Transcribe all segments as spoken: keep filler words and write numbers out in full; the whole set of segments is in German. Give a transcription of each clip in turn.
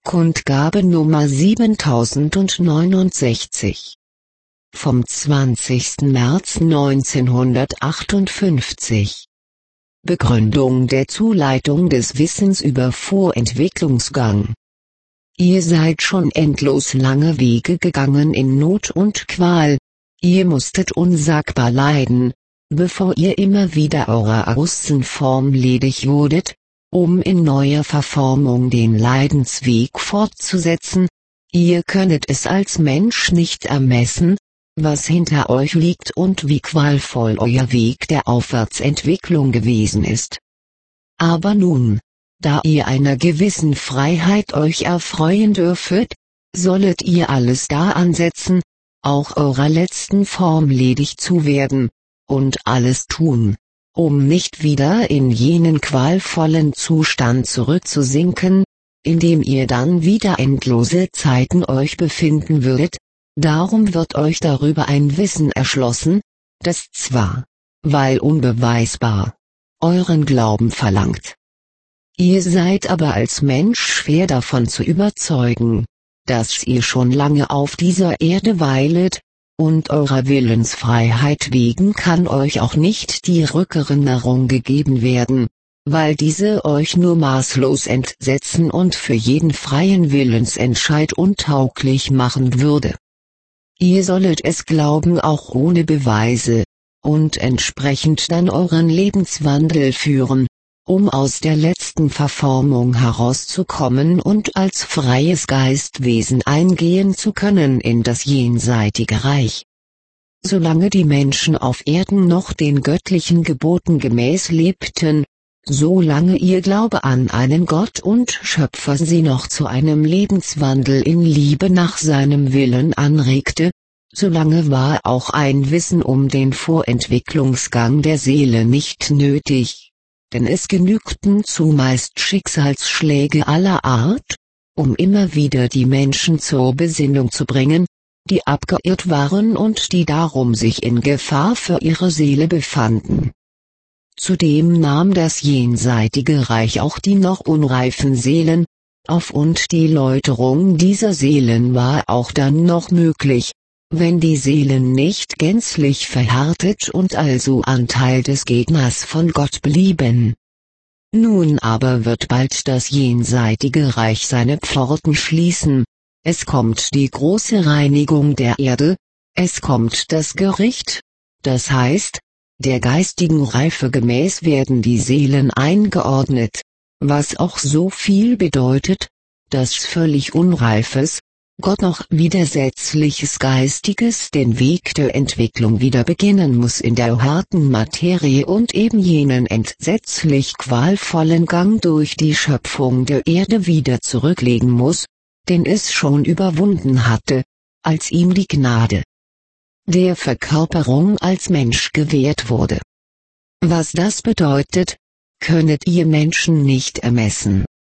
Kundgabe Nummer siebentausendneunundsechzig. Vom zwanzigsten März neunzehnhundertachtundfünfzig. Begründung der Zuleitung des Wissens über Vorentwicklungsgang. Ihr seid schon endlos lange Wege gegangen in Not und Qual, ihr musstet unsagbar leiden, bevor ihr immer wieder eurer Außenform ledig wurdet, um in neuer Verformung den Leidensweg fortzusetzen. Ihr könnet es als Mensch nicht ermessen, was hinter euch liegt und wie qualvoll euer Weg der Aufwärtsentwicklung gewesen ist. Aber nun, da ihr einer gewissen Freiheit euch erfreuen dürfet, sollet ihr alles da ansetzen, auch eurer letzten Form ledig zu werden, und alles tun, um nicht wieder in jenen qualvollen Zustand zurückzusinken, in dem ihr dann wieder endlose Zeiten euch befinden würdet. Darum wird euch darüber ein Wissen erschlossen, das zwar, weil unbeweisbar, euren Glauben verlangt. Ihr seid aber als Mensch schwer davon zu überzeugen, dass ihr schon lange auf dieser Erde weilet, und eurer Willensfreiheit wegen kann euch auch nicht die Rückerinnerung gegeben werden, weil diese euch nur maßlos entsetzen und für jeden freien Willensentscheid untauglich machen würde. Ihr solltet es glauben auch ohne Beweise, und entsprechend dann euren Lebenswandel führen, um aus der letzten Verformung herauszukommen und als freies Geistwesen eingehen zu können in das jenseitige Reich. Solange die Menschen auf Erden noch den göttlichen Geboten gemäß lebten, solange ihr Glaube an einen Gott und Schöpfer sie noch zu einem Lebenswandel in Liebe nach seinem Willen anregte, solange war auch ein Wissen um den Vorentwicklungsgang der Seele nicht nötig, denn es genügten zumeist Schicksalsschläge aller Art, um immer wieder die Menschen zur Besinnung zu bringen, die abgeirrt waren und die darum sich in Gefahr für ihre Seele befanden. Zudem nahm das jenseitige Reich auch die noch unreifen Seelen auf, und die Läuterung dieser Seelen war auch dann noch möglich, wenn die Seelen nicht gänzlich verhärtet und also Anteil des Gegners von Gott blieben. Nun aber wird bald das jenseitige Reich seine Pforten schließen, es kommt die große Reinigung der Erde, es kommt das Gericht, das heißt, der geistigen Reife gemäß werden die Seelen eingeordnet, was auch so viel bedeutet, dass völlig unreifes, Gott noch widersetzliches Geistiges den Weg der Entwicklung wieder beginnen muss in der harten Materie und eben jenen entsetzlich qualvollen Gang durch die Schöpfung der Erde wieder zurücklegen muss, den es schon überwunden hatte, als ihm die Gnade der Verkörperung als Mensch gewährt wurde. Was das bedeutet, könnet ihr Menschen nicht ermessen.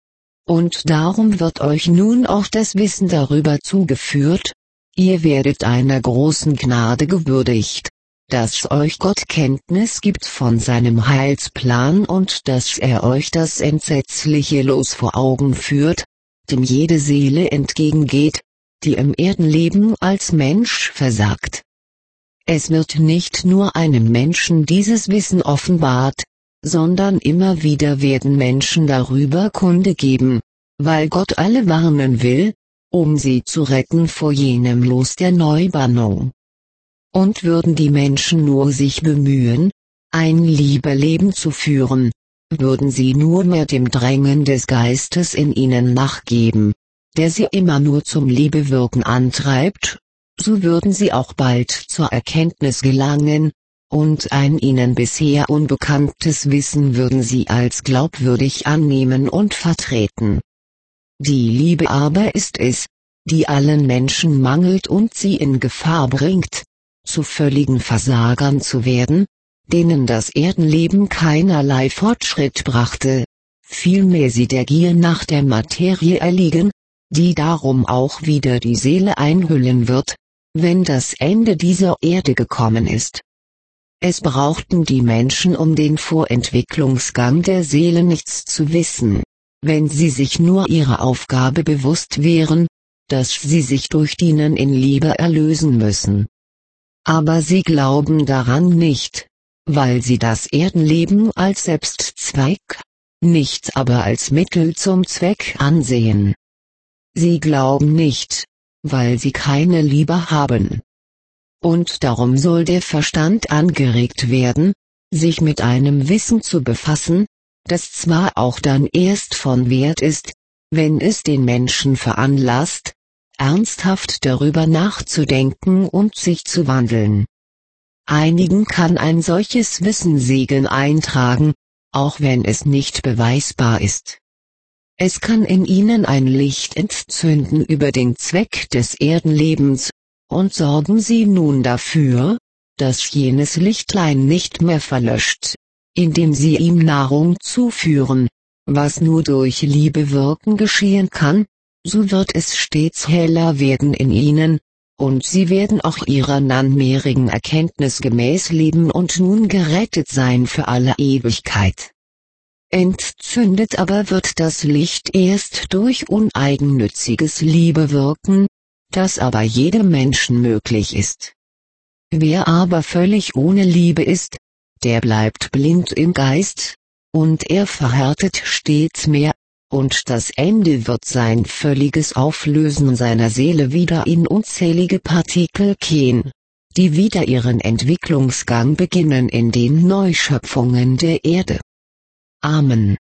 Und darum wird euch nun auch das Wissen darüber zugeführt, ihr werdet einer großen Gnade gewürdigt, dass euch Gott Kenntnis gibt von seinem Heilsplan und dass er euch das entsetzliche Los vor Augen führt, dem jede Seele entgegengeht, die im Erdenleben als Mensch versagt. Es wird nicht nur einem Menschen dieses Wissen offenbart, sondern immer wieder werden Menschen darüber Kunde geben, weil Gott alle warnen will, um sie zu retten vor jenem Los der Neubannung. Und würden die Menschen nur sich bemühen, ein Liebeleben zu führen, würden sie nur mehr dem Drängen des Geistes in ihnen nachgeben, der sie immer nur zum Liebewirken antreibt, so würden sie auch bald zur Erkenntnis gelangen, und ein ihnen bisher unbekanntes Wissen würden sie als glaubwürdig annehmen und vertreten. Die Liebe aber ist es, die allen Menschen mangelt und sie in Gefahr bringt, zu völligen Versagern zu werden, denen das Erdenleben keinerlei Fortschritt brachte, vielmehr sie der Gier nach der Materie erliegen, die darum auch wieder die Seele einhüllen wird, wenn das Ende dieser Erde gekommen ist. Es brauchten die Menschen um den Vorentwicklungsgang der Seele nichts zu wissen, wenn sie sich nur ihrer Aufgabe bewusst wären, dass sie sich durch Dienen in Liebe erlösen müssen. Aber sie glauben daran nicht, weil sie das Erdenleben als Selbstzweck, nichts aber als Mittel zum Zweck ansehen. Sie glauben nicht, weil sie keine Liebe haben. Und darum soll der Verstand angeregt werden, sich mit einem Wissen zu befassen, das zwar auch dann erst von Wert ist, wenn es den Menschen veranlasst, ernsthaft darüber nachzudenken und sich zu wandeln. Einigen kann ein solches Wissen Segen eintragen, auch wenn es nicht beweisbar ist. Es kann in ihnen ein Licht entzünden über den Zweck des Erdenlebens, und sorgen sie nun dafür, dass jenes Lichtlein nicht mehr verlöscht, indem sie ihm Nahrung zuführen, was nur durch Liebe wirken geschehen kann, so wird es stets heller werden in ihnen, und sie werden auch ihrer nunmehrigen Erkenntnis gemäß leben und nun gerettet sein für alle Ewigkeit. Entzündet aber wird das Licht erst durch uneigennütziges Liebewirken, das aber jedem Menschen möglich ist. Wer aber völlig ohne Liebe ist, der bleibt blind im Geist, und er verhärtet stets mehr, und das Ende wird sein völliges Auflösen seiner Seele wieder in unzählige Partikel gehen, die wieder ihren Entwicklungsgang beginnen in den Neuschöpfungen der Erde. Amen.